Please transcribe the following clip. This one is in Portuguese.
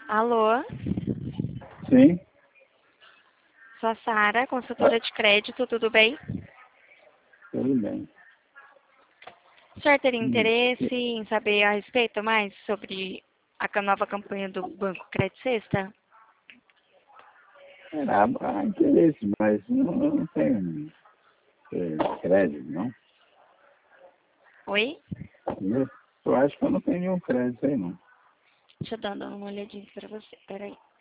Alô, Sim, sou a Sara, consultora de crédito, tudo bem? tudo bem. O senhor teria Hum. interesse em saber a respeito mais sobre a nova campanha do Banco Crédito Sexta? Há interesse, mas não tem crédito, não. Oi? Eu acho que eu não tenho nenhum crédito aí, não. Deixa eu dar uma olhadinha para você, peraí.